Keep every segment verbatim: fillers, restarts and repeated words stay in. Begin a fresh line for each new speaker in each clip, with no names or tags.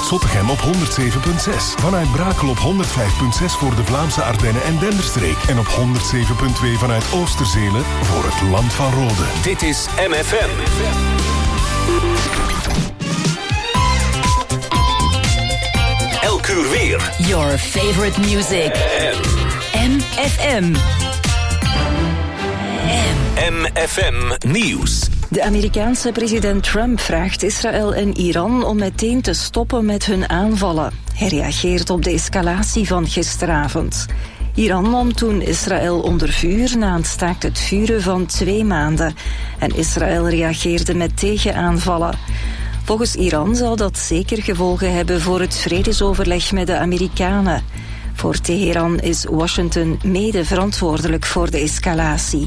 vanuit Zottegem op honderd zeven komma zes. Vanuit Brakel op honderd vijf komma zes voor de Vlaamse Ardennen en Denderstreek. En op honderd zeven komma twee vanuit Oosterzelen voor het Land van Rode.
Dit is M F M. Elk uur weer.
Your favorite music. M F M.
M F M Nieuws.
De Amerikaanse president Trump vraagt Israël en Iran om meteen te stoppen met hun aanvallen. Hij reageert op de escalatie van gisteravond. Iran nam toen Israël onder vuur na een staakt het vuren van twee maanden. En Israël reageerde met tegenaanvallen. Volgens Iran zal dat zeker gevolgen hebben voor het vredesoverleg met de Amerikanen. Voor Teheran is Washington mede verantwoordelijk voor de escalatie.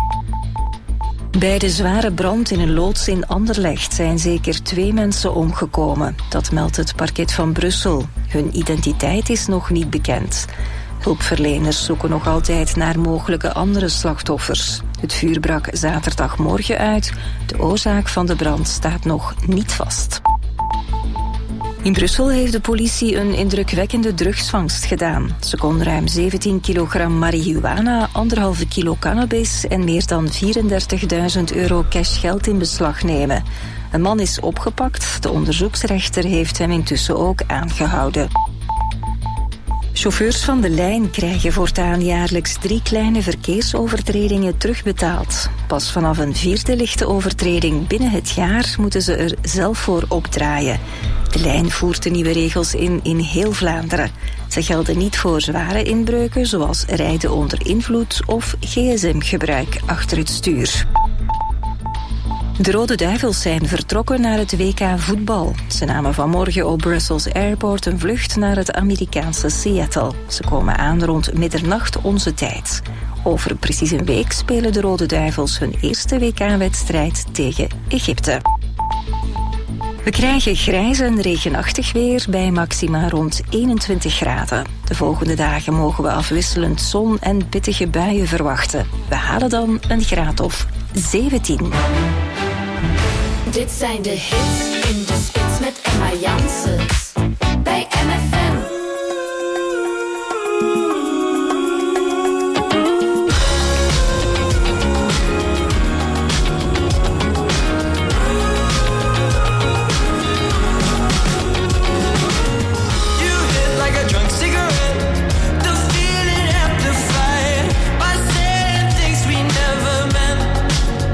Bij de zware brand in een loods in Anderlecht zijn zeker twee mensen omgekomen. Dat meldt het parket van Brussel. Hun identiteit is nog niet bekend. Hulpverleners zoeken nog altijd naar mogelijke andere slachtoffers. Het vuur brak zaterdagmorgen uit. De oorzaak van de brand staat nog niet vast. In Brussel heeft de politie een indrukwekkende drugsvangst gedaan. Ze kon ruim zeventien kilogram marihuana, anderhalve kilo cannabis en meer dan vierendertigduizend euro cashgeld in beslag nemen. Een man is opgepakt. De onderzoeksrechter heeft hem intussen ook aangehouden. Chauffeurs van de lijn krijgen voortaan jaarlijks drie kleine verkeersovertredingen terugbetaald. Pas vanaf een vierde lichte overtreding binnen het jaar moeten ze er zelf voor opdraaien. De lijn voert de nieuwe regels in in heel Vlaanderen. Ze gelden niet voor zware inbreuken zoals rijden onder invloed of gsm-gebruik achter het stuur. De Rode Duivels zijn vertrokken naar het W K voetbal. Ze namen vanmorgen op Brussels Airport een vlucht naar het Amerikaanse Seattle. Ze komen aan rond middernacht onze tijd. Over precies een week spelen de Rode Duivels hun eerste W K-wedstrijd tegen Egypte. We krijgen grijs en regenachtig weer bij maxima rond eenentwintig graden. De volgende dagen mogen we afwisselend zon en pittige buien verwachten. We halen dan een graad of zeventien.
Dit zijn de hits in de spits met Emma Janssens bij M F M.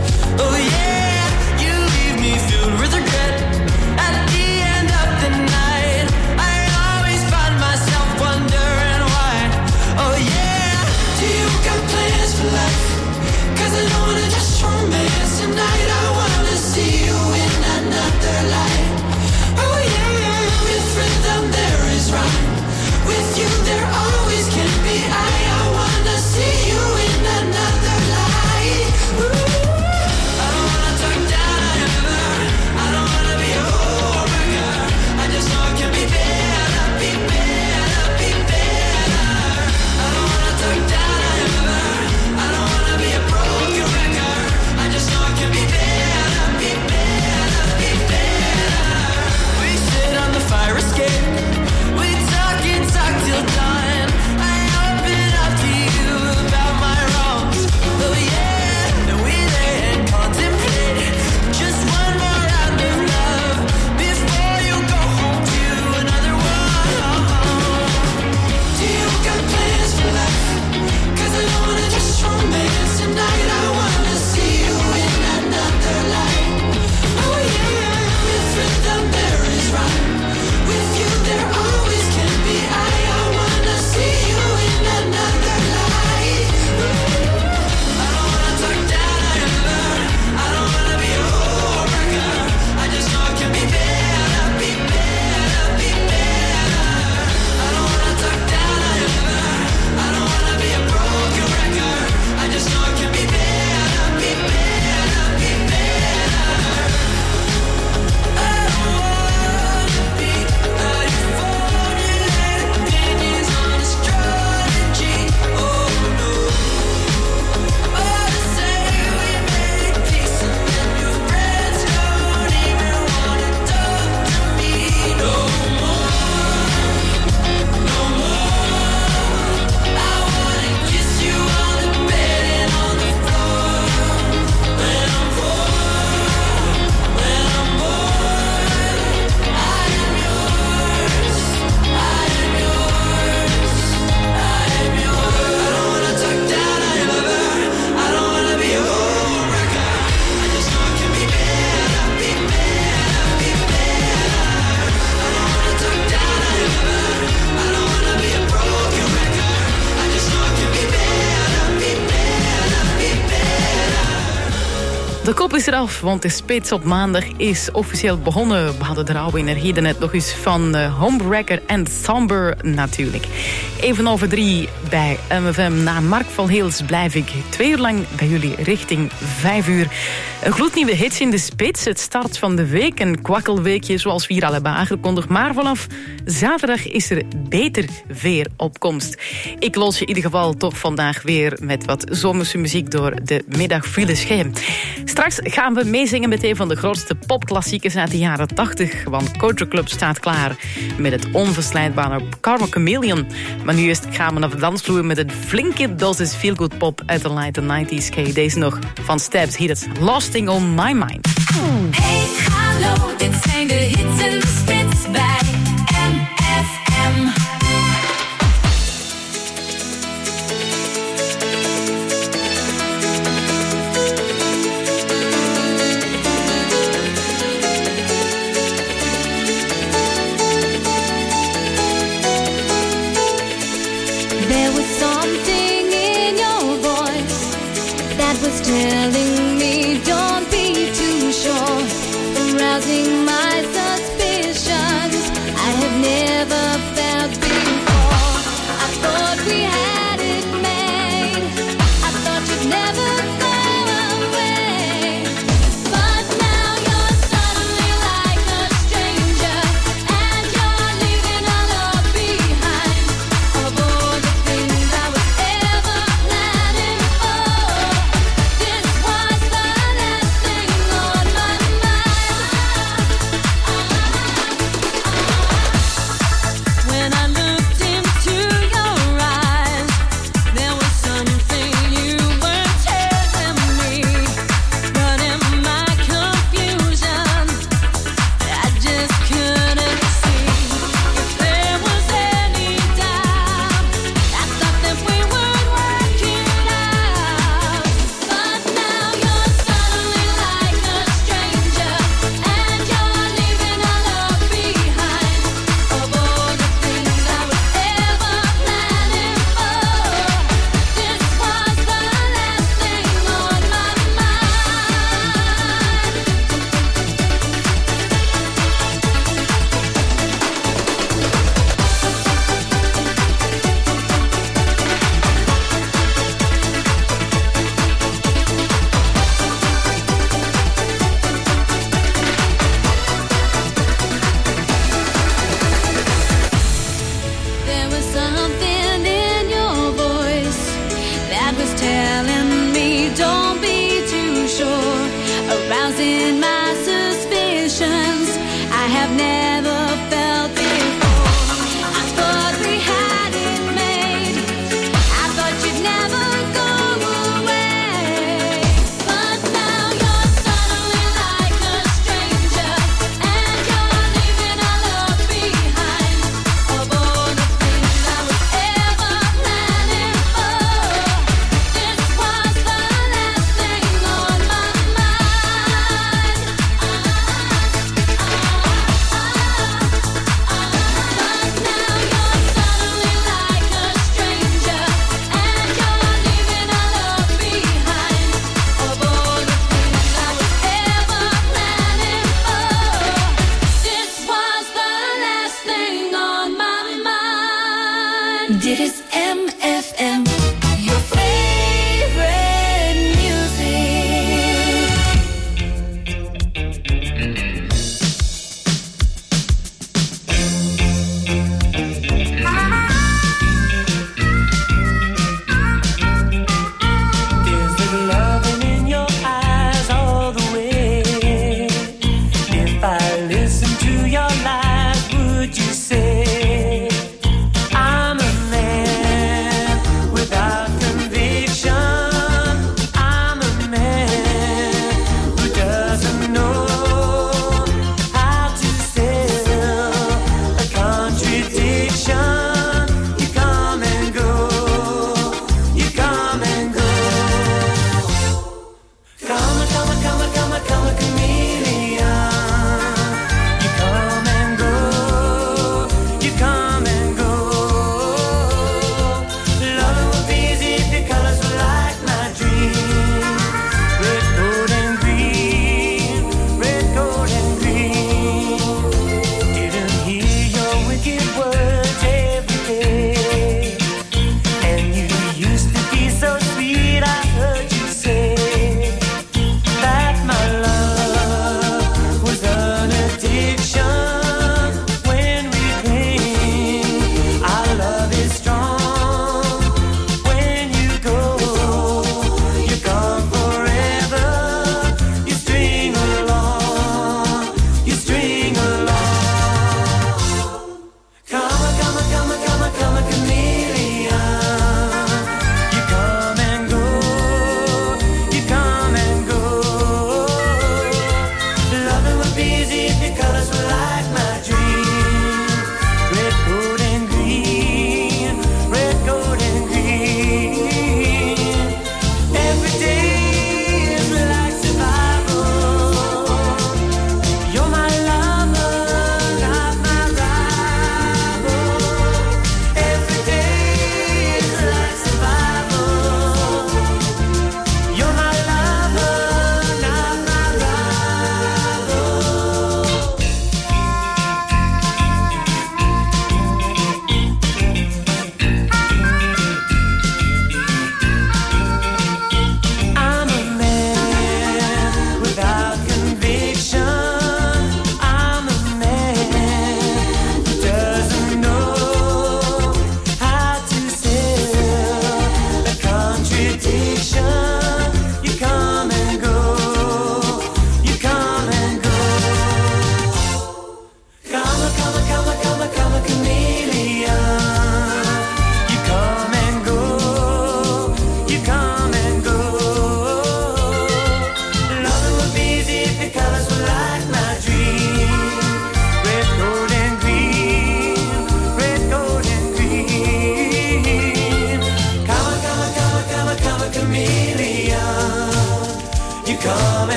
At the end of the night is eraf, want de spits op maandag is officieel begonnen. We hadden de rauwe energie net nog eens van uh, Homewrecker en Somber natuurlijk. Even over drie bij M F M. Na Mark van Heels blijf ik twee uur lang bij jullie richting vijf uur. Een gloednieuwe hits in de spits. Het start van de week, een kwakkelweekje zoals we hier al hebben aangekondigd. Maar vanaf zaterdag is er beter weer op komst. Ik los je in ieder geval toch vandaag weer met wat zomerse muziek door de middagfiles heen. Straks gaan we meezingen met een van de grootste popklassiekers uit de jaren tachtig. Want Culture Club staat klaar met het onverslijdbare Karma Chameleon. Maar nu eerst gaan we naar de dansvloer met een flinke dosis feel-good pop uit de late nineties. Kijk, deze nog van Steps. Hier is Lasting on My Mind.
Hey, hallo, dit zijn de hits en de spits bij M F M.
There was something in your voice that was telling me don't be too sure, arousing my suspicions I have never felt before. I thought we had it made, I thought you'd never go away, but now you're suddenly like a stranger, and you're leaving our love behind. Of all the things I was ever planning for, this was the last thing on my mind. When I looked into your eyes, there was something you were telling me, but in my confusion, I just couldn't see if there was any doubt. I thought that we would work it out, but now you're suddenly like a stranger, and you're leaving our love behind. Of all the things I was ever planning for, this was the last thing on my There was something in your voice that was telling me don't be too sure, arousing my suspicions I have never felt before. I thought we had it made, I thought you'd never go away, but now you're suddenly like a stranger, and you're leaving our love behind. Of all the things I was ever planning for, this was the last thing on my mind.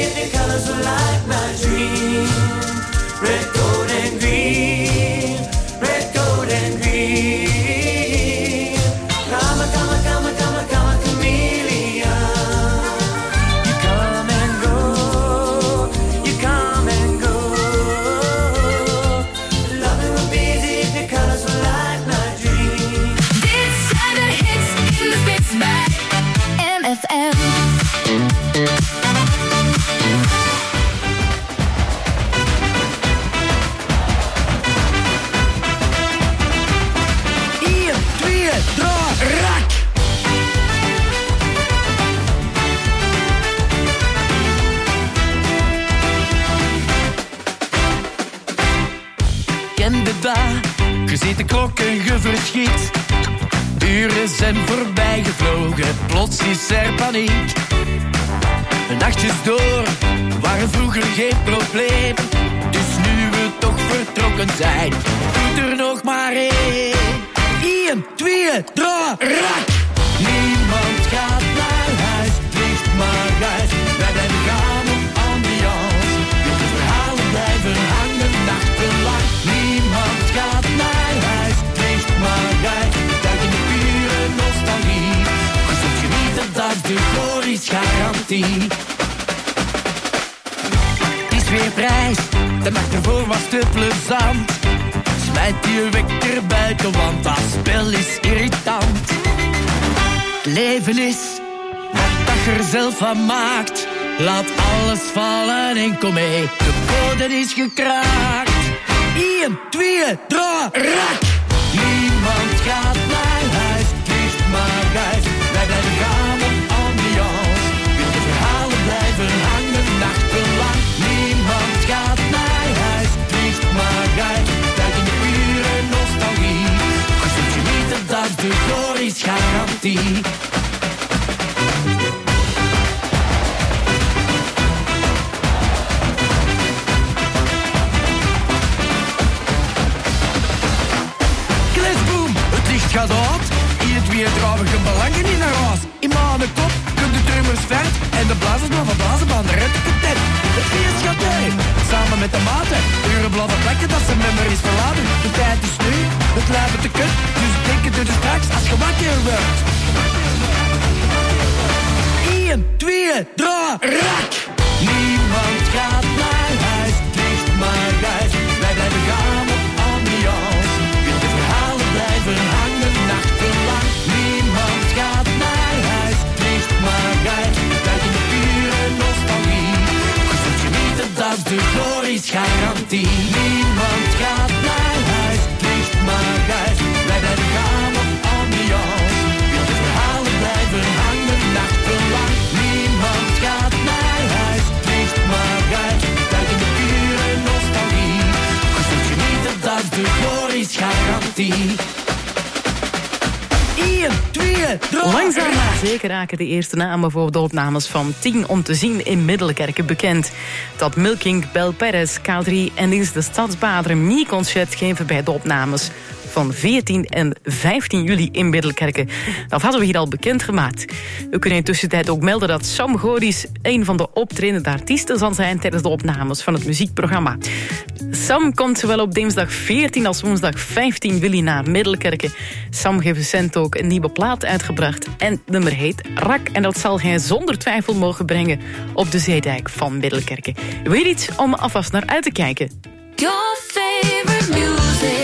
if your colors were like my dream. Red, gold, and green. Red, gold, and green. Come, come, come, come, come, chameleon. You come and go. You come and go. Loving would be easy if your colors were like my dream.
Dit zijn de hits in de spits bij M F M.
Je ziet de klok en je verschiet. Uren zijn voorbij gevlogen, plots is er paniek. De nachtjes door waren vroeger geen probleem. Dus nu we toch vertrokken zijn, doet er nog maar één. Eén, twee, drie, rak! Niemand gaat naar huis, ligt maar uit. Wij blijven gaan op ambiance. De verhalen blijven hangen nachtenlang. Niemand gaat naar huis, ligt maar uit. Duik in de pure nostalgie. Je zult genieten, dat is de gloriesgarantie. Het is weer prijs, de nacht ervoor was te plezant. Smijt je wekker buiten, want dat spel is irritant. Het leven is wat je er zelf van maakt. Laat alles vallen en kom mee, de code is gekraakt. Eén, twee, drie, rak! Niemand gaat naar huis, ligt maar uit. Wij blijven gaan op ambiance. De verhalen blijven hangen nachtenlang. Niemand gaat naar huis, ligt maar uit. Duik in de pure nostalgie. Je zult genieten, dat is de gloriesgarantie. Gaat uit, in het weer trouwige belangen in naar huis. In mijn kop kunt de drummers vet en de blazers maar van blazen van de retteketet. Het feest gaat uit, samen met de maten. Uren blaffen plekken dat ze met me is verlaten. De tijd is nu, het lijven te kut, dus denken er dus straks als je wakker wordt. Eén, twee, drie, rak! Niemand gaat naar huis, ligt maar uit. Wij blijven gaan op ambiance. De verhalen blijven hangen nachtenlang. Niemand gaat naar huis, ligt maar uit. Duik in de pure nostalgie. Je zult genieten, dat is de gloriesgarantie. Niemand gaat naar huis, ligt maar uit. Wij blijven gaan op ambiance. De verhalen blijven hangen nachtenlang. Niemand gaat naar huis, ligt maar uit. Duik in de pure nostalgie. Je zult genieten, dat is de gloriesgarantie.
Langzaam maar zeker raken de eerste namen voor de opnames van tien om te zien in Middelkerke bekend. Dat Milking, Bel Perez, K drie en is de Stadsbader mini-concert geven bij de opnames van veertien en vijftien juli in Middelkerke. Dat hadden we hier al bekendgemaakt. We kunnen in tussentijd ook melden dat Sam Goris een van de optredende artiesten zal zijn tijdens de opnames van het muziekprogramma. Sam komt zowel op dinsdag veertien als woensdag vijftien juli naar Middelkerke. Sam heeft recent ook een nieuwe plaat uitgebracht en het nummer heet Rak. En dat zal hij zonder twijfel mogen brengen op de zeedijk van Middelkerke. Weer iets om alvast naar uit te kijken.
Your favorite music.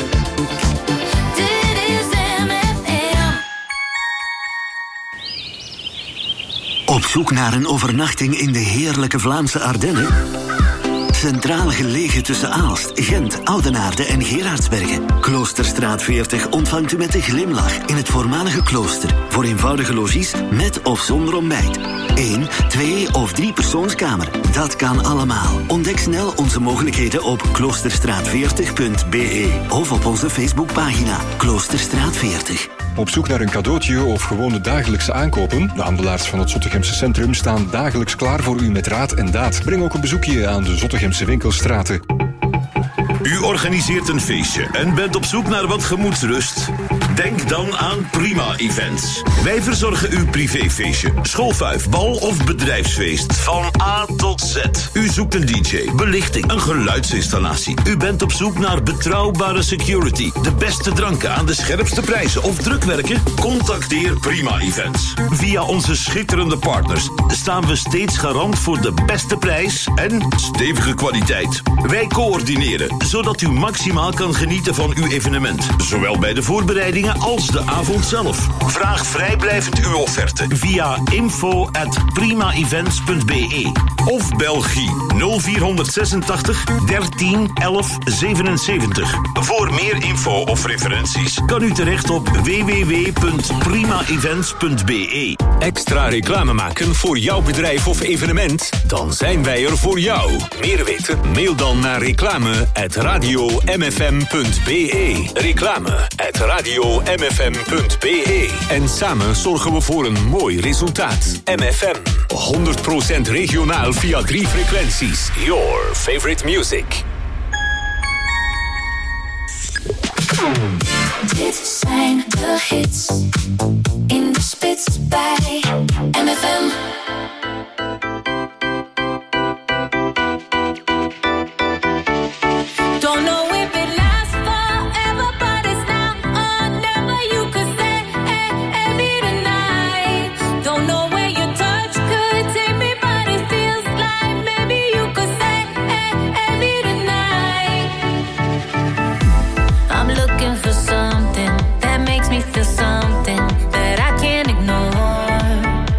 Op zoek naar een overnachting in de heerlijke Vlaamse Ardennen? Centraal gelegen tussen Aalst, Gent, Oudenaarde en Gerardsbergen. Kloosterstraat veertig ontvangt u met een glimlach in het voormalige klooster. Voor eenvoudige logies met of zonder ontbijt. Eén, twee of drie persoonskamer. Dat kan allemaal. Ontdek snel onze mogelijkheden op kloosterstraat veertig punt b e of op onze Facebookpagina Kloosterstraat veertig.
Op zoek naar een cadeautje of gewone dagelijkse aankopen? De handelaars van het Zottegemse centrum staan dagelijks klaar voor u met raad en daad. Breng ook een bezoekje aan de Zottegemse winkelstraten.
U organiseert een feestje en bent op zoek naar wat gemoedsrust? Denk dan aan Prima Events. Wij verzorgen uw privéfeestje, schoolfuif, bal of bedrijfsfeest. Van A tot Z. U zoekt een D J, belichting, een geluidsinstallatie. U bent op zoek naar betrouwbare security, de beste dranken aan de scherpste prijzen of drukwerken? Contacteer Prima Events. Via onze schitterende partners staan we steeds garant voor de beste prijs en stevige kwaliteit. Wij coördineren, zodat u maximaal kan genieten van uw evenement. Zowel bij de voorbereidingen als de avond zelf. Vraag vrijblijvend uw offerte via info at prima events punt b e of Belgie nul vier zesentachtig dertien elf zevenenzeventig. Voor meer info of referenties kan u terecht op w w w punt prima events punt b e.
Extra reclame maken voor jouw bedrijf of evenement? Dan zijn wij er voor jou. Meer weten? Mail dan naar reclame at radio m f m punt b e. Reclame at radio m f m punt b e. En samen zorgen we voor een mooi resultaat. M F M, honderd procent regionaal via drie frequenties. Your favorite music.
Dit zijn de hits in de spits bij M F M. Don't know if it lasts forever, but it's now or never. You could say every tonight. Don't know where your touch could take me, but it feels like maybe you could say every tonight. I'm looking for something that makes me feel something that I can't ignore.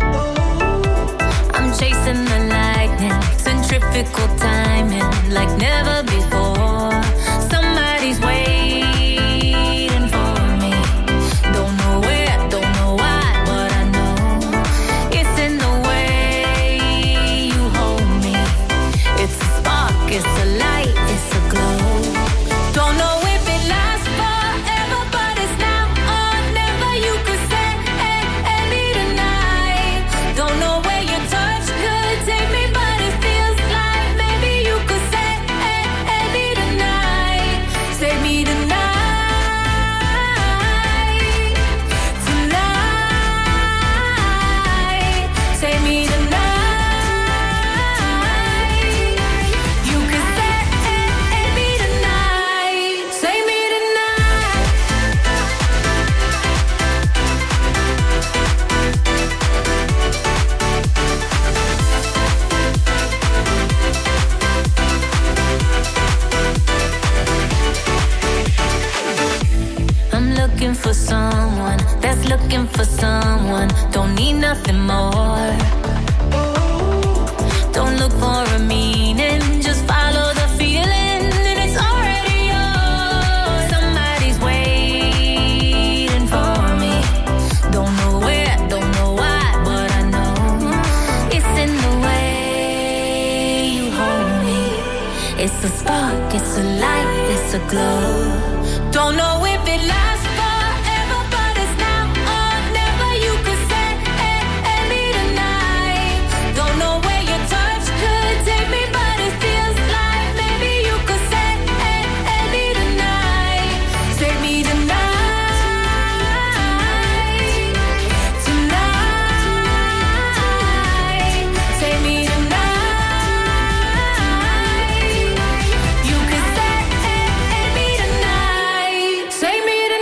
I'm chasing the lightning, centrifugal timing like never before. Somebody's waiting for me. Don't know where, don't know why, but I know it's in the way you hold me. It's a spark, it's a light, it's a glow. Don't know if it lasts forever, but it's now or never. You could say any tonight. Don't know where your touch could take me, but it feels like maybe you could say any tonight. Save me tonight. Tonight. Save me tonight. You could say any tonight. Save me tonight. I'm looking for someone that's looking for someone. Don't need nothing more. Don't look for a meaning, just follow the feeling, and it's already yours. Somebody's waiting for me. Don't know where, don't know why, but I know it's in the way you hold me. It's a spark, it's a light, it's a glow. Don't know if it lasts forever, but it's now or never. You could say any tonight. Don't know where your touch could take me, but it feels like maybe you could say any tonight. Save me tonight. Tonight. Save me tonight. You could say any tonight. Save me tonight.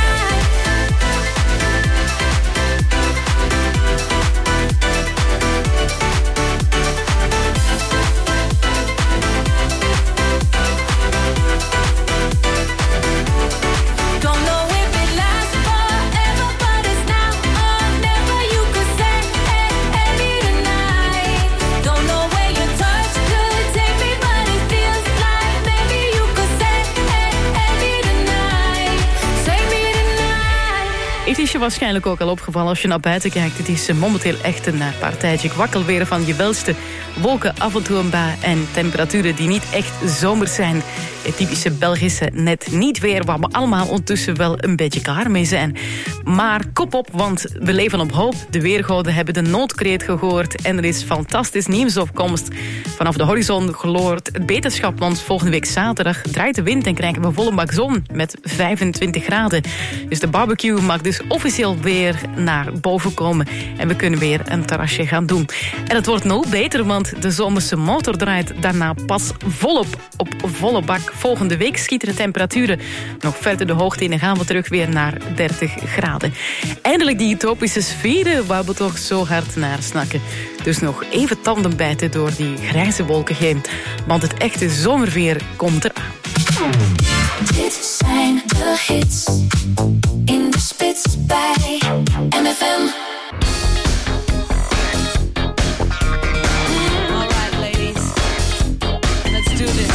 Don't know if it lasts forever, but it's now or never. You could say any tonight. Don't know where your touch could take me, but it feels like maybe you could say any tonight. Save me tonight.
Het is je waarschijnlijk ook al opgevallen als je naar buiten kijkt. Het is eh, momenteel echt een eh, partijtje kwakkelweer van je welste. Wolken, af en toe een bui en temperaturen die niet echt zomers zijn. Het typische Belgische net niet weer, waar we allemaal ondertussen wel een beetje klaar mee zijn. Maar kop op, want we leven op hoop. De weergoden hebben de noodkreet gehoord en er is fantastisch nieuws op komst. Vanaf de horizon gloort het beterschap, want volgende week zaterdag draait de wind en krijgen we volle bak zon met vijfentwintig graden. Dus de barbecue mag dus officieel weer naar boven komen en we kunnen weer een terrasje gaan doen. En het wordt nog beter, want de zomerse motor draait daarna pas volop op volle bak. Volgende week schieten de temperaturen nog verder de hoogte in en gaan we terug weer naar dertig graden. Eindelijk die tropische sferen waar we toch zo hard naar snakken. Dus nog even tanden bijten door die grijze wolken heen. Want het echte zomerveer komt eraan.
Dit zijn de hits in de spits bij M F M.
All right, ladies. Let's do this.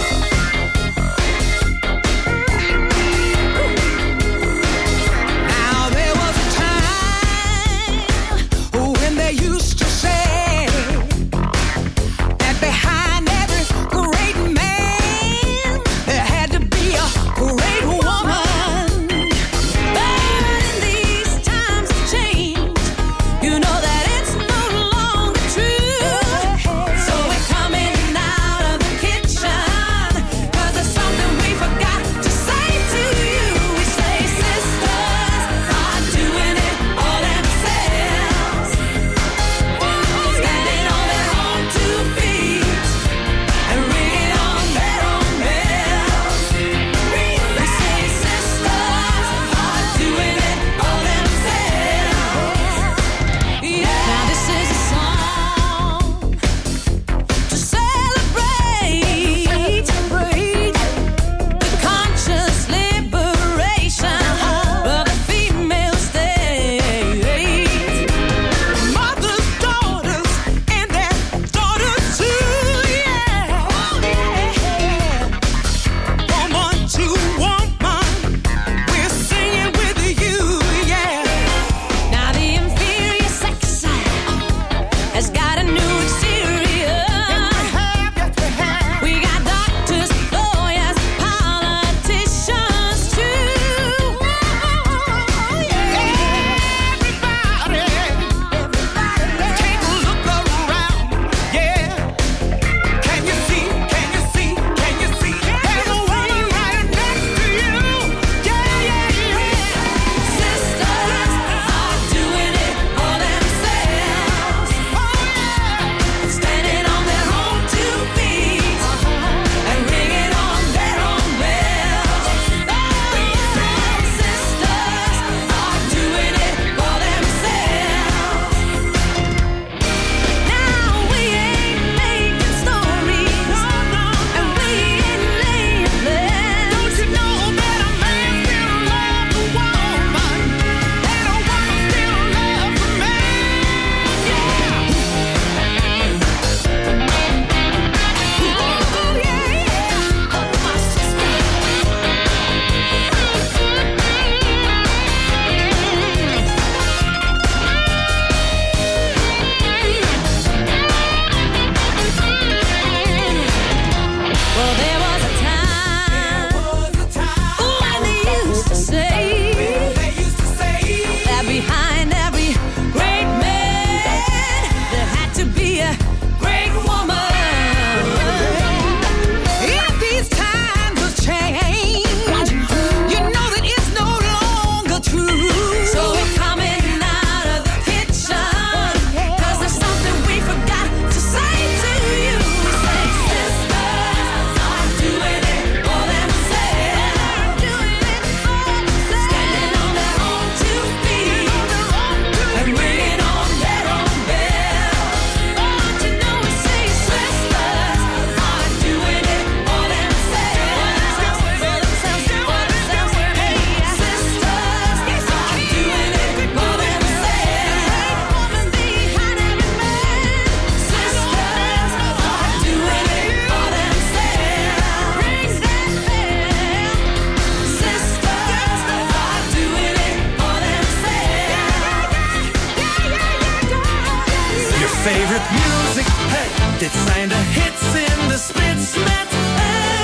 favorite music. Hey, dit zijn de hits in de spits met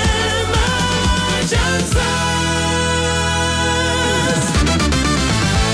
Emma Johnson.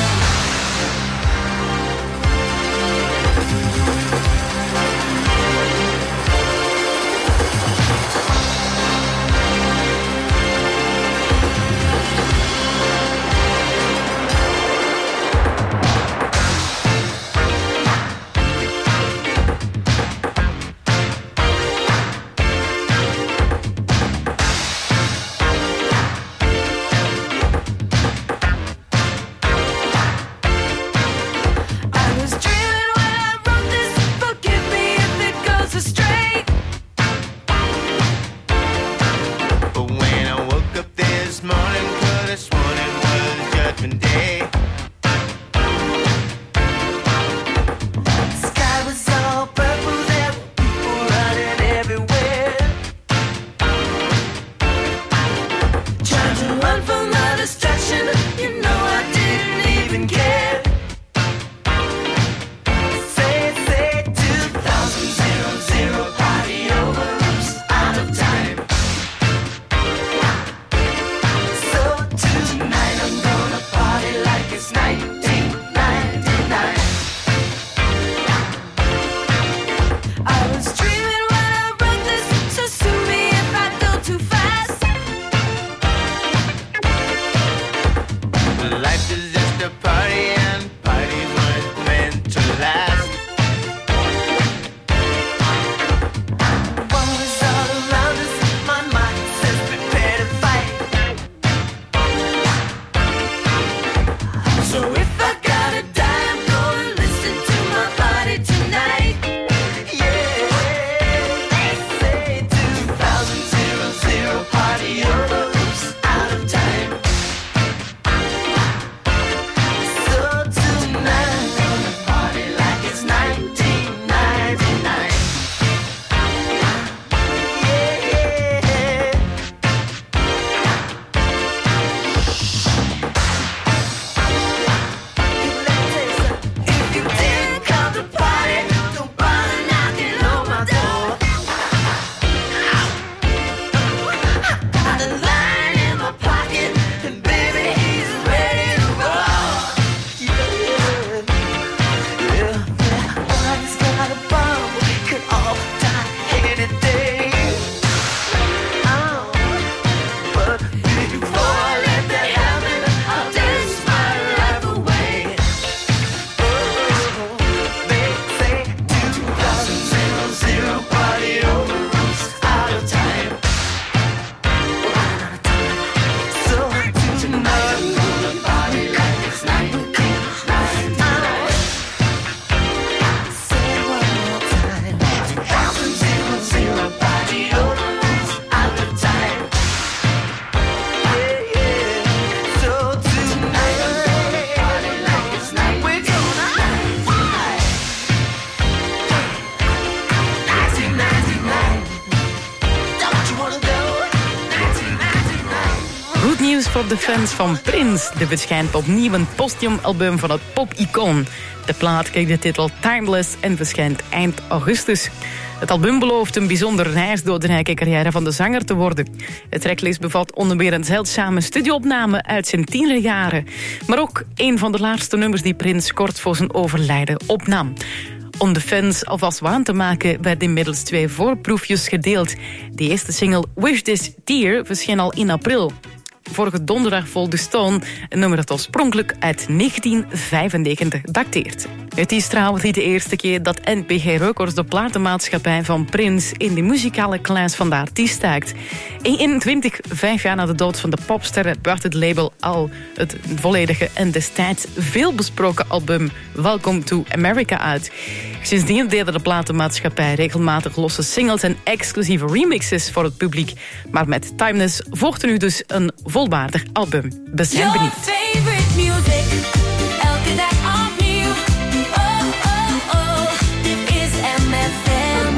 dus voor de fans van Prince. De verschijnt opnieuw een postium-album van het pop-icoon. De plaat kreeg de titel Timeless en verschijnt eind augustus. Het album belooft een bijzonder reis door de rijke carrière van de zanger te worden. Het tracklist bevat onder meer een zeldzame studioopname uit zijn tienerjaren. Maar ook een van de laatste nummers die Prince kort voor zijn overlijden opnam. Om de fans alvast waan te maken werden inmiddels twee voorproefjes gedeeld. De eerste single Wish This Tear verscheen al in april. Vorige donderdag volgde Stone, een nummer dat oorspronkelijk uit negentien vijfennegentig dateert. Het is trouwens niet de eerste keer dat N P G Records, de platenmaatschappij van Prince, in de muzikale class van de artiest staakt. In eenentwintig, vijf jaar na de dood van de popster, bracht het label al het volledige en destijds veelbesproken album Welcome to America uit. Sindsdien deelde de platenmaatschappij regelmatig losse singles en exclusieve remixes voor het publiek. Maar met Timeless volgde nu dus een volwaardig album. We zijn benieuwd.
Favorite music, elke dag opnieuw. Oh, oh, oh, dit is M F M.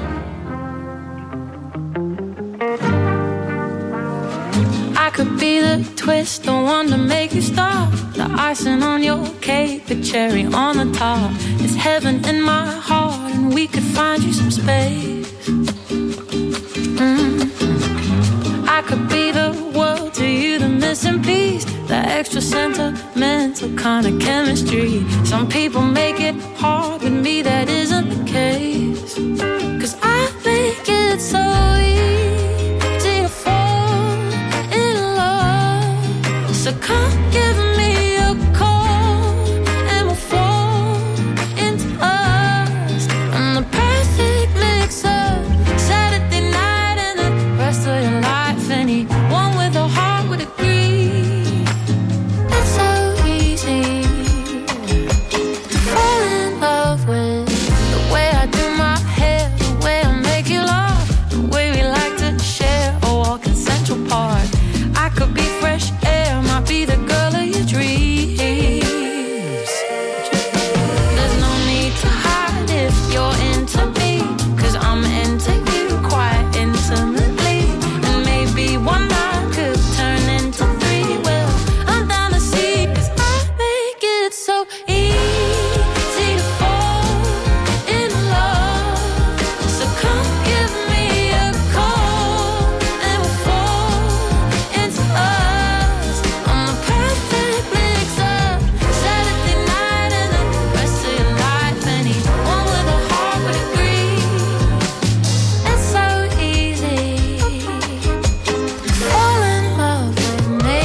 I could be the twist, the one to make you stop. The icing on your cake, the cherry on the top. It's heaven in my heart, and we could find you some space. Mm-hmm. I could be the world to you, the missing piece, the extra sentimental kind of chemistry. Some people make it hard, with me that isn't the case. 'Cause I make it so easy to fall in love. So come give me a call and we'll fall into us. I'm the perfect mix-up, Saturday night and the rest of your life. Anyone with a heart would agree. It's so easy to fall in love with the way I do my hair, the way I make you laugh, the way we like to share a walk in Central Park. I could be fresh air, might be the girl of your dreams. There's no need to hide if you're into me, 'cause I'm into you quite intimately. And maybe one night could turn into three. Well, I'm down to see, 'cause I make it so easy to fall in love. So come give me a call and we'll fall into us. I'm the perfect mix-up, Saturday night and the rest of your life. Anyone with a heart would agree. It's so easy to fall in love with me.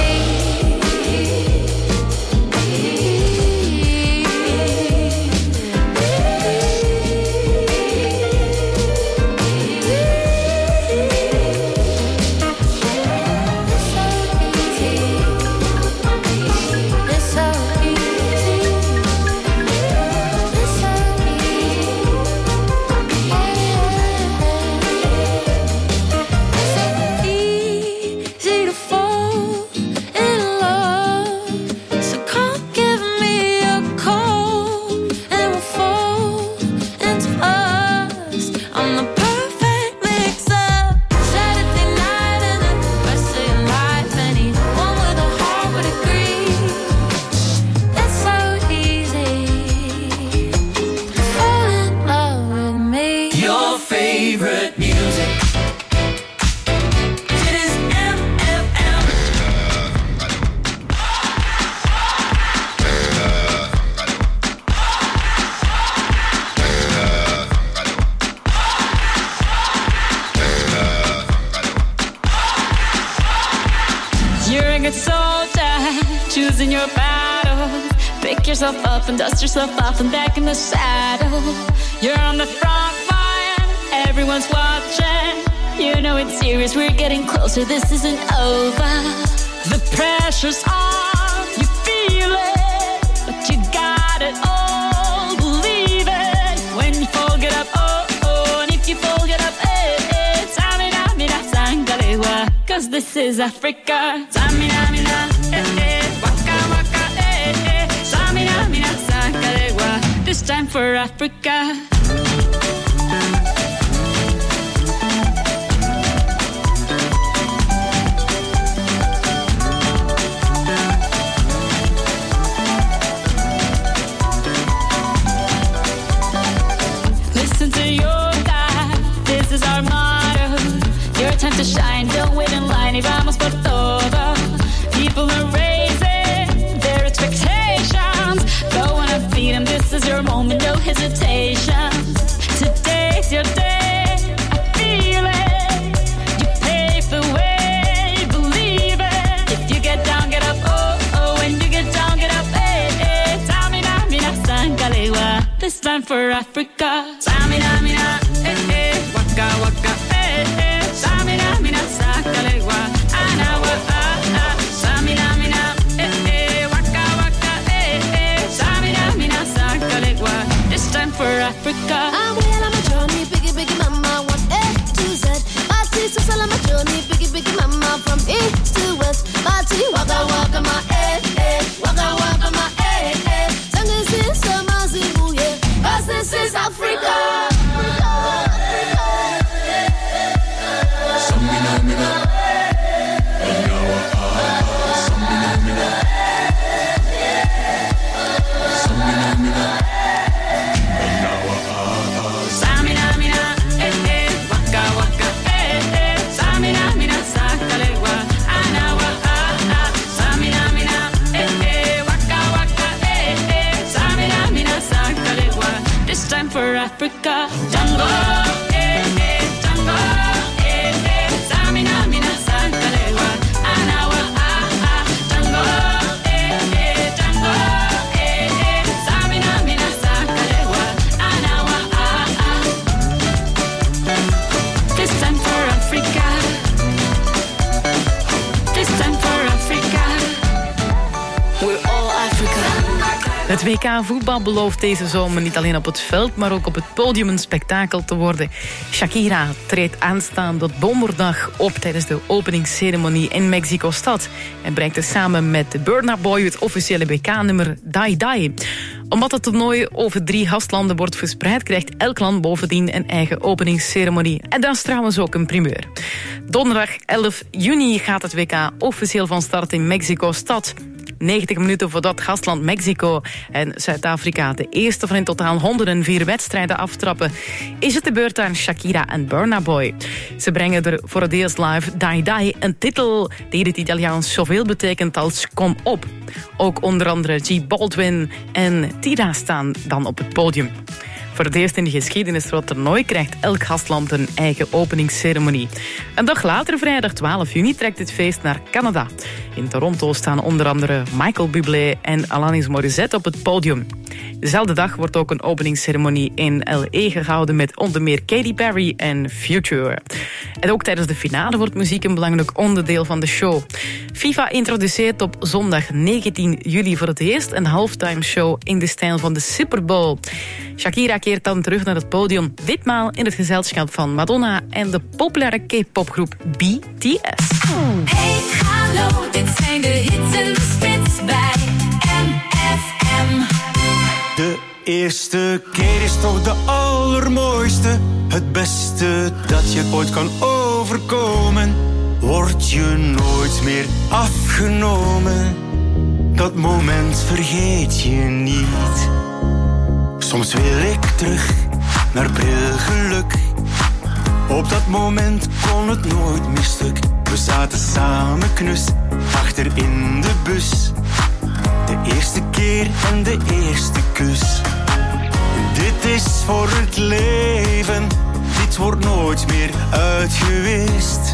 It's so easy. It's so easy to fall in love. So come give me a call and we'll fall into us. I'm the perfect mix-up, Saturday night and the rest of your life. Anyone with a heart would agree. It's so easy to fall in love with me.
Your favorite music. Dit is M F M.
You're a good soldier, choosing your battles. Pick yourself up and dust yourself off and back in the saddle. You're on the front line, everyone's watching. You know it's serious, we're getting closer, this isn't over. The pressure's on, you feel it, but you got it all, believe it. When you fall, get up, oh, oh, and if you fall, get up, eh, eh. Samina, mina, sangalewa, 'cause this is Africa. Samina, mina, eh, eh, waka, waka, eh, eh. Samina, mina, sangalewa, this time for Africa. listen to your God. This is our motto. Your time to shine, don't wait in line. Y vamos por todo. People are raising their expectations. Go on and feed them. This is your moment, no hesitation. Today's your day. I feel it. You pave the way, believe it. If you get down, get up. Oh, oh, when you get down, get up. Hey, hey. Tamina, mina, sangalewa. This time for Africa. Tamina, mina, eh, eh. Waka, waka, eh, eh. Tamina, mina, sangalewa. Anawa, ah, ah. Tamina, mina, eh, eh. Waka, waka, eh, eh. Tamina, mina, sangalewa. This time for Africa.
I'm well on my journey, biggie, biggie, mama, one A to Z. My sister's all on my journey, biggie, biggie, mama, from east to west. My tea, waka, waka, my eh, eh. Waka, waka, my eh, eh. Sangin' sin, sama, zibu, yeah. 'Cause this is Africa.
Samina, mina. Anawa, ah, samina, mina. Samina, mina. Anawa, ah,
Samina, mina, eh, eh. Waka, waka, eh, eh. Samina, mina, sangalewa. Anawa, ah, ah. Samina, mina, eh, eh. Waka, waka, eh, eh. Samina, mina, sangalewa. This time for Africa. Jungle, eh, eh. Jungle, eh, eh. Samina, mina, sangalewa. Anawa, ah, ah. Jungle, eh, eh. Jungle, eh, eh. Samina, mina, sangalewa. Anawa, ah, ah. This time for Africa. This time for Africa. We're all Africa.
Het W K voetbal belooft deze zomer niet alleen op het veld, maar ook op het podium een spektakel te worden. Shakira treedt aanstaande donderdag op tijdens de openingsceremonie in Mexico-stad en brengt er samen met Burna Boy het officiële W K-nummer Die Die. Omdat het toernooi over drie gastlanden wordt verspreid, krijgt elk land bovendien een eigen openingsceremonie. En dat is trouwens ook een primeur. Donderdag elf juni gaat het W K officieel van start in Mexico-stad. negentig minuten voordat gastland Mexico en Zuid-Afrika de eerste van in totaal honderdvier wedstrijden aftrappen, is het de beurt aan Shakira en Burna Boy. Ze brengen er voor het eerst live Die Die, een titel die in het Italiaans zoveel betekent als kom op. Ook onder andere G. Baldwin en Tira staan dan op het podium. Voor het eerst in de geschiedenis van het toernooi krijgt elk gastland een eigen openingsceremonie. Een dag later, vrijdag twaalf juni, trekt dit feest naar Canada. In Toronto staan onder andere Michael Bublé en Alanis Morissette op het podium. Dezelfde dag wordt ook een openingsceremonie in L A gehouden met onder meer Katy Perry en Future. En ook tijdens de finale wordt muziek een belangrijk onderdeel van de show. FIFA introduceert op zondag negentien juli voor het eerst een halftime show in de stijl van de Super Bowl. Shakira keert dan terug naar het podium, ditmaal in het gezelschap van Madonna en de populaire K-popgroep B T S.
Hey, hallo, dit zijn de hits en de spits bij M F M.
De eerste keer is toch de allermooiste. Het beste dat je ooit kan overkomen. Word je nooit meer afgenomen. Dat moment vergeet je niet. Soms wil ik terug naar brilgeluk. Op dat moment kon het nooit meer stuk. We zaten samen knus, achter in de bus. De eerste keer en de eerste kus. Dit is voor het leven, dit wordt nooit meer uitgewist.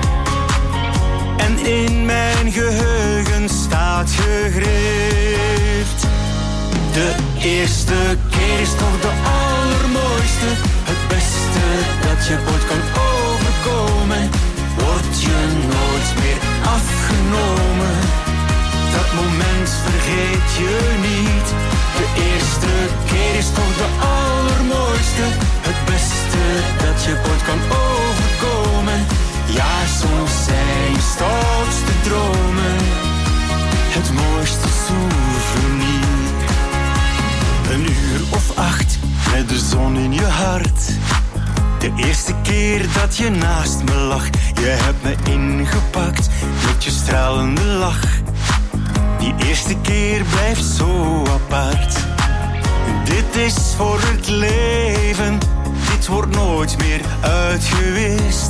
En in mijn geheugen staat gegrift. De eerste keer is toch de allermooiste. Het beste dat je ooit kan overkomen. Word je nooit meer afgenomen. Dat moment vergeet je niet. De eerste keer is toch de allermooiste. Het beste dat je ooit kan overkomen. Ja, soms zijn je stoutste dromen het mooiste souvenir. Een uur of acht met de zon in je hart. De eerste keer dat je naast me lag. Je hebt me ingepakt met je stralende lach. Die eerste keer blijft zo apart. Dit is voor het leven, het wordt nooit meer uitgewist.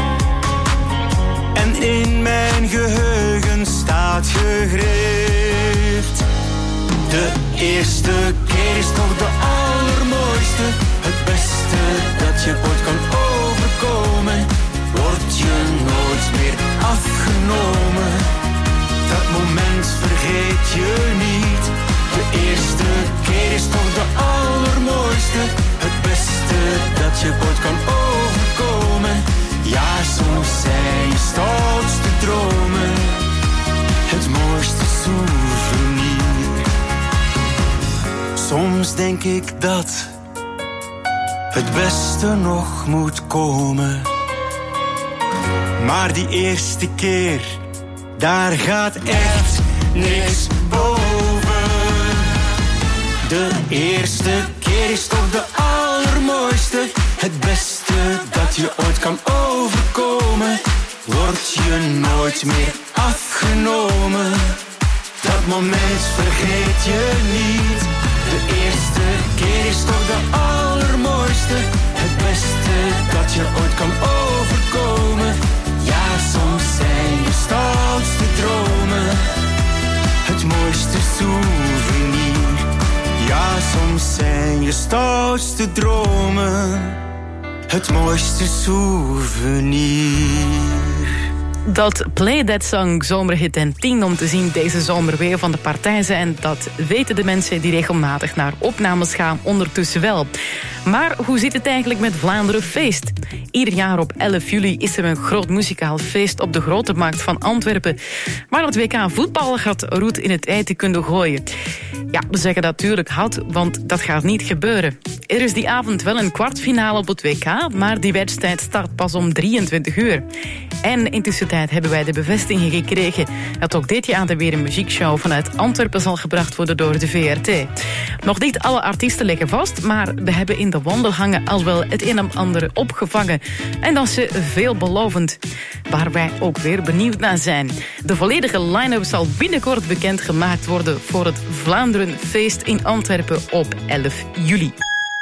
En in mijn geheugen staat gegrift. De eerste keer is toch de allermooiste. Het beste dat je ooit kan overkomen. Word je nooit meer afgenomen. Dat moment vergeet je niet. De eerste keer is toch de allermooiste. Het beste dat je ooit kan overkomen. Ja, soms zijn je stoutste dromen het mooiste souvenir. Soms denk ik dat het beste nog moet komen. Maar die eerste keer, daar gaat echt niks boven. De eerste keer is toch de allermooiste. Het beste dat je ooit kan overkomen. Word je nooit meer afgenomen. Dat moment vergeet je niet. De eerste keer is toch de allermooiste. Het beste dat je ooit kan overkomen. Ja, soms zijn je stoutste dromen het mooiste souvenir. Ja, soms zijn je stoutste dromen het mooiste souvenir.
Dat Play That Song zomerhit en tien om te zien deze zomer weer van de partij zijn, dat weten de mensen die regelmatig naar opnames gaan ondertussen wel. Maar hoe zit het eigenlijk met Vlaanderen Feest? Ieder jaar op elf juli is er een groot muzikaal feest op de Grote Markt van Antwerpen, waar het W K voetbal gaat roet in het ei te kunnen gooien. Ja, we zeggen dat natuurlijk had, want dat gaat niet gebeuren. Er is die avond wel een kwartfinale op het W K, maar die wedstrijd start pas om drieëntwintig uur. En intussen hebben wij de bevestiging gekregen dat ook dit jaar weer een muziekshow vanuit Antwerpen zal gebracht worden door de V R T. Nog niet alle artiesten liggen vast, maar we hebben in de wandelgangen al wel het een en ander opgevangen. En dat is veelbelovend, waar wij ook weer benieuwd naar zijn. De volledige line-up zal binnenkort bekendgemaakt worden voor het Vlaanderen Feest in Antwerpen op elf juli.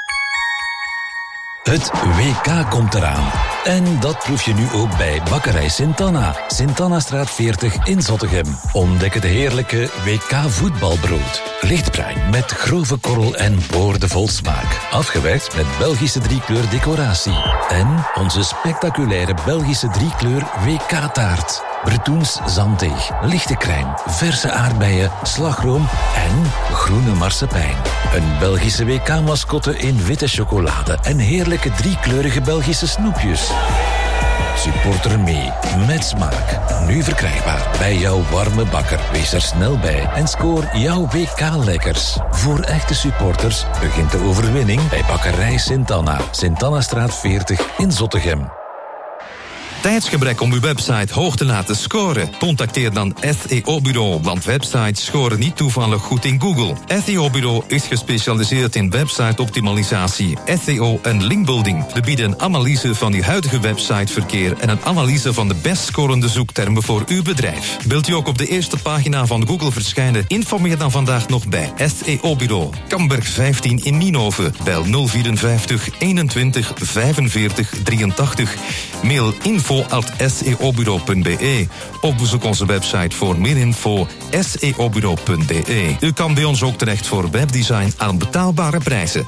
Het W K komt eraan. En dat proef je nu ook bij Bakkerij Sint-Anna. Sint-Annastraat veertig in Zottegem. Ontdek het heerlijke W K voetbalbrood. Lichtbruin met grove korrel en boordevol smaak. Afgewerkt met Belgische driekleur decoratie. En onze spectaculaire Belgische driekleur W K-taart. Bretoens zanddeeg, lichte crème, verse aardbeien, slagroom en groene marsepein. Een Belgische W K-mascotte in witte chocolade en heerlijke driekleurige Belgische snoepjes. Supporter mee, met smaak. Nu verkrijgbaar bij jouw warme bakker. Wees er snel bij en scoor jouw W K-lekkers. Voor echte supporters begint de overwinning bij Bakkerij Sint-Anna. Sint-Annastraat veertig in Zottegem.
Tijdsgebrek om uw website hoog te laten scoren? Contacteer dan S E O-bureau, want websites scoren niet toevallig goed in Google. S E O-bureau is gespecialiseerd in website-optimalisatie, S E O en linkbuilding. We bieden een analyse van uw huidige websiteverkeer en een analyse van de best scorende zoektermen voor uw bedrijf. Wilt u ook op de eerste pagina van Google verschijnen? Informeer dan vandaag nog bij S E O-bureau. Kamberg vijftien in Nienhoven. Bel nul vierenvijftig eenentwintig vijfenveertig drieëntachtig. Mail info at s e o bureau punt b e. Of bezoek onze website voor meer info s e o bureau punt b e. U kan bij ons ook terecht voor webdesign aan betaalbare prijzen.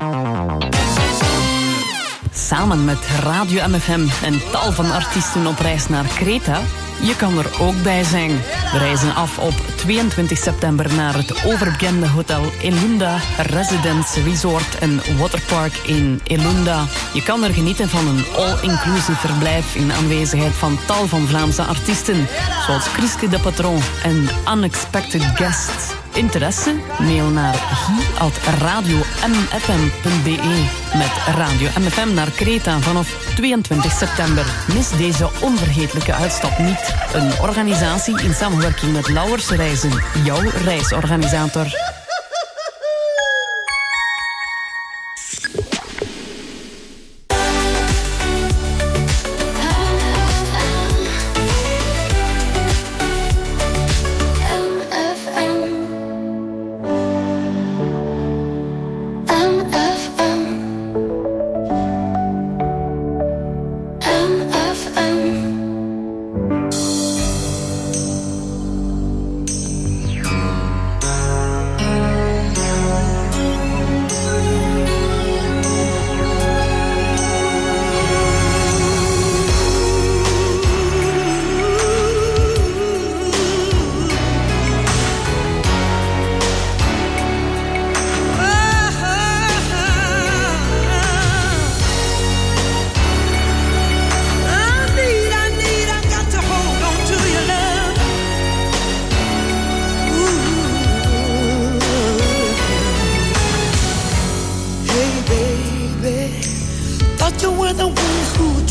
Samen met Radio M F M en tal van artiesten op reis naar Kreta. Je kan er ook bij zijn. We reizen af op tweeëntwintig september naar het overbekende hotel Elunda Residence Resort en Waterpark in Elunda. Je kan er genieten van een all-inclusive verblijf in aanwezigheid van tal van Vlaamse artiesten, zoals Chriske de Patron en Unexpected Guests. Interesse? Mail naar guy at radio m f m punt b e. Met Radio M F M naar Kreta vanaf tweeëntwintig september. Mis deze onvergetelijke uitstap niet. Een organisatie in samenwerking met Lauwers Reizen, jouw reisorganisator.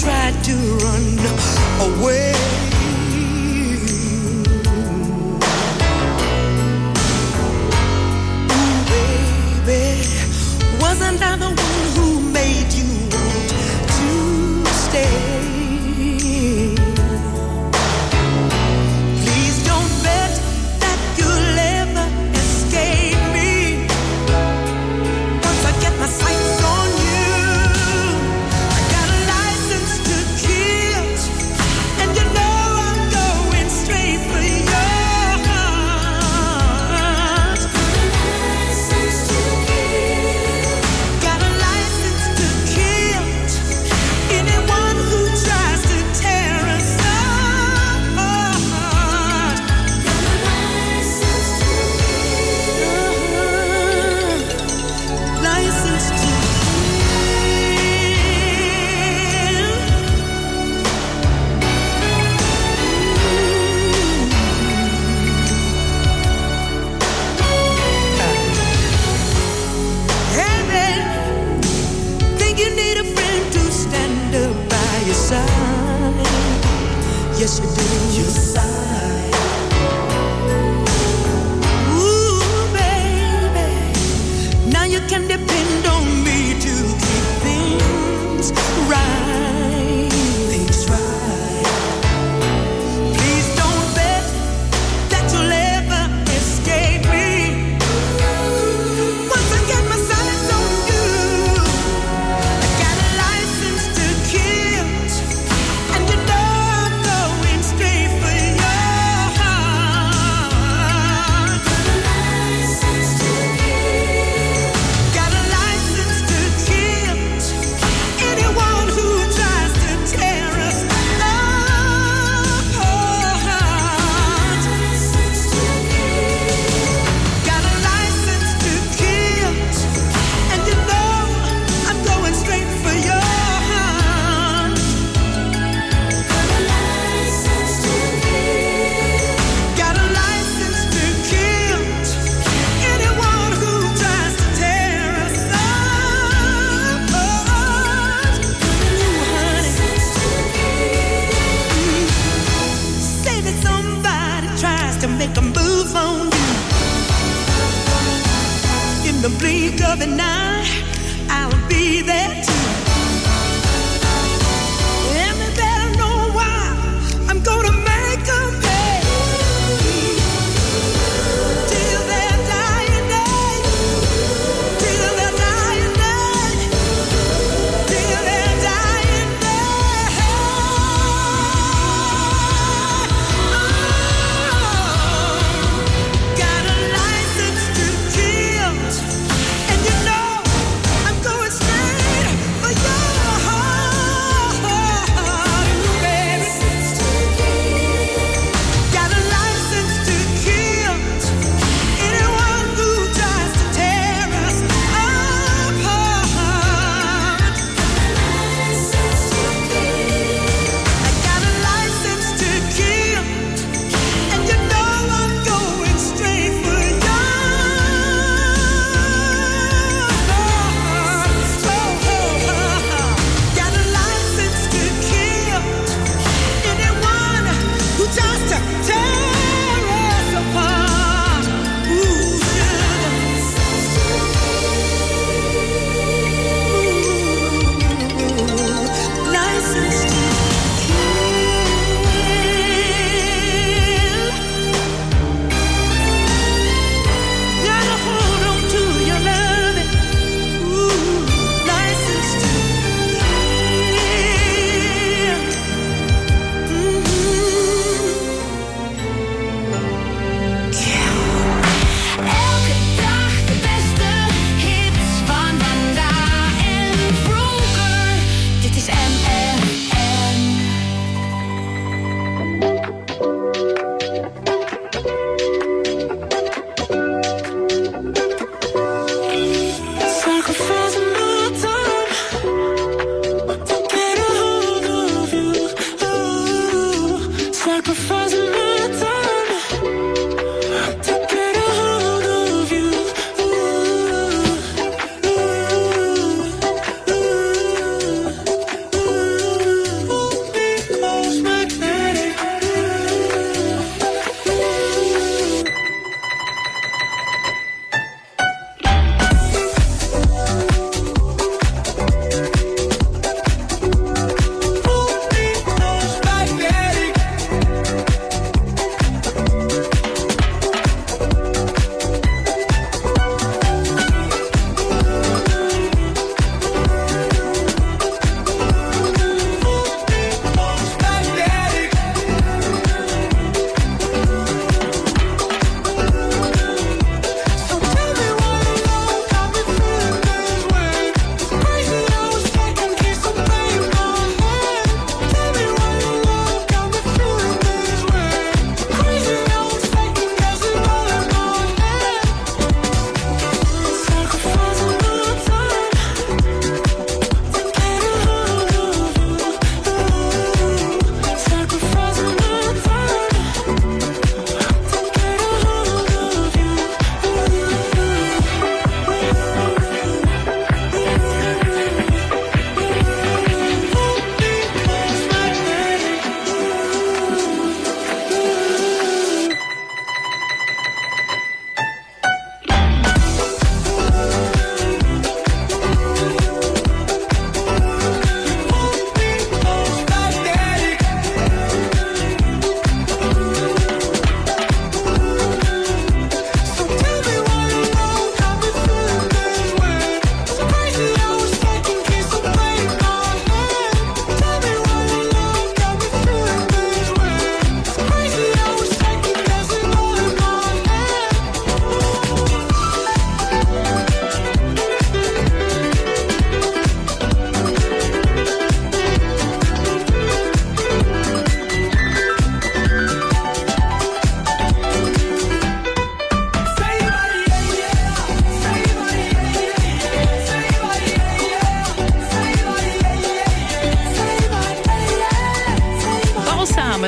tried to run away. Ooh, baby, wasn't I the one who made you want to stay? Yes, you do. You sigh. Ooh, baby. Now you can depend on me to keep things right. Things right. Please don't bet that you'll ever escape me. Once I get my sights on you, I got a license to kill, and you know. The blink of an eye, I'll be there too. And they better know why I'm gonna make them pay. Till their dying day, till their dying day, till their dying day. Oh, got a license to kill. And you know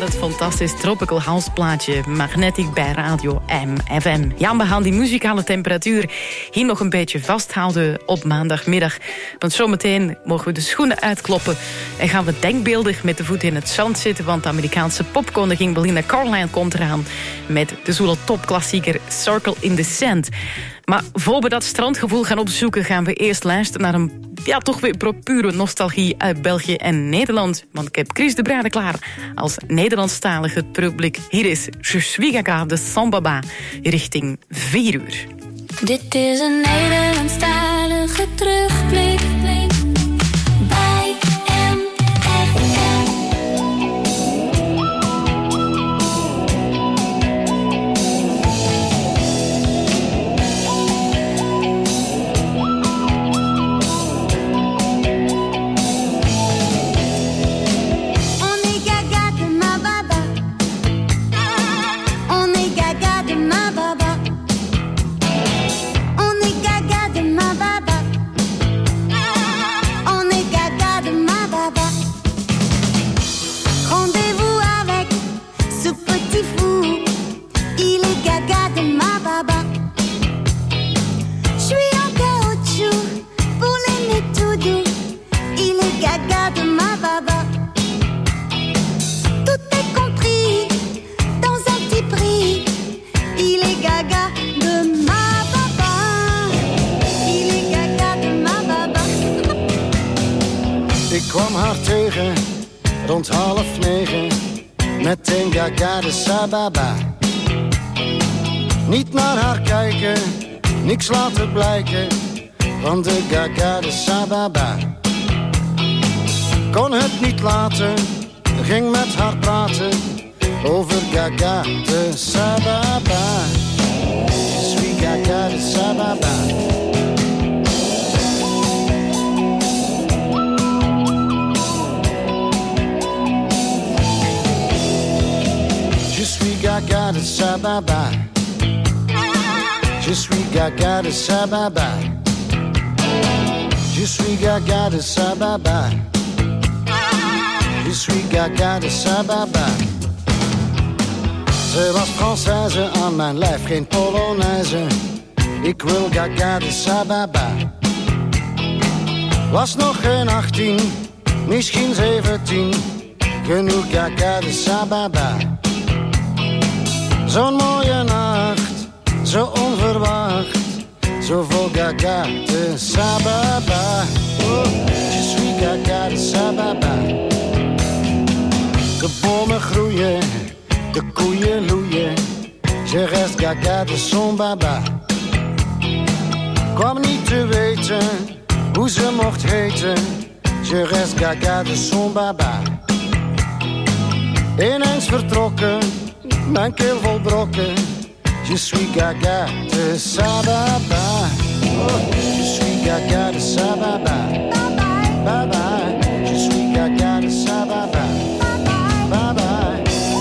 het fantastisch Tropical House plaatje Magnetic bij Radio M F M. Ja, we gaan die muzikale temperatuur hier nog een beetje vasthouden op maandagmiddag. Want zometeen mogen we de schoenen uitkloppen en gaan we denkbeeldig met de voeten in het zand zitten, want de Amerikaanse popkoningin Belinda Carlisle komt eraan met de zoele topklassieker Circle in the Sand. Maar voor we dat strandgevoel gaan opzoeken, gaan we eerst luisteren naar een ja, toch weer pure nostalgie uit België en Nederland. Want ik heb Chris de Bruyne klaar als Nederlandstalige publiek. Hier is Je suis gaga de Sambaba richting vier uur.
Dit is een Nederlandstalige terugblik bij M F M.
kwam haar tegen, rond half negen, meteen gaga de sababa. Niet naar haar kijken, niks laten blijken, van de gaga de sababa. Kon het niet laten, ging met haar praten, over gaga de sababa. Je suis gaga de sababa. Je suis gaga de sababa. Je suis gaga de sababa. Je suis gaga de sababa. Je suis gaga de sababa. Ze was Française aan mijn lijf, geen Polonaise. Ik wil gaga de sababa. Was nog geen achttien, misschien zeventien. Genoeg gaga de sababa. Zo'n mooie nacht, zo onverwacht, zo vol gaga de sababa. Oh, je suis gaga de sababa. De bomen groeien, de koeien loeien, je rest gaga de son baba. Kwam niet te weten hoe ze mocht heten, je rest gaga de son baba. Ineens vertrokken, mijn keel vol brokken, je suis gaga de sababa. Oh, je suis gaga de sababa. Bye bye, je suis gaga de sababa. Bye bye.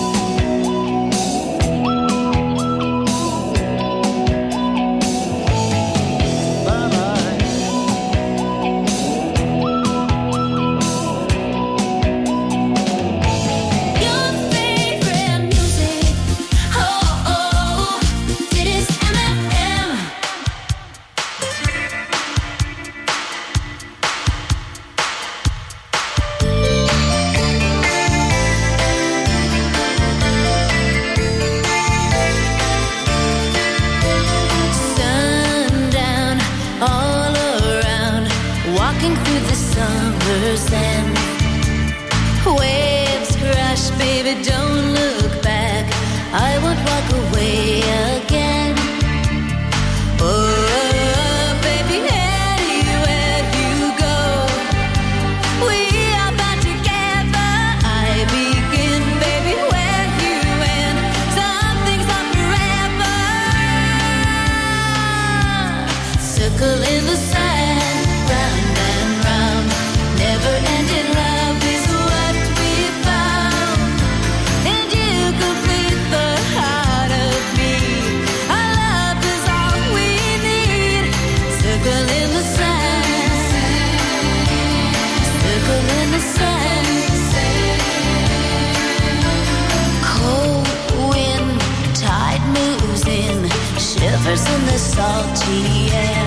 Waves crash, baby, don't look back. I won't walk away again. Oh, baby, anywhere you go, we are bound together. I begin, baby, where you end. Some things are forever. Circle in the sand, round and round, never ending love is what we found.
in the salty air.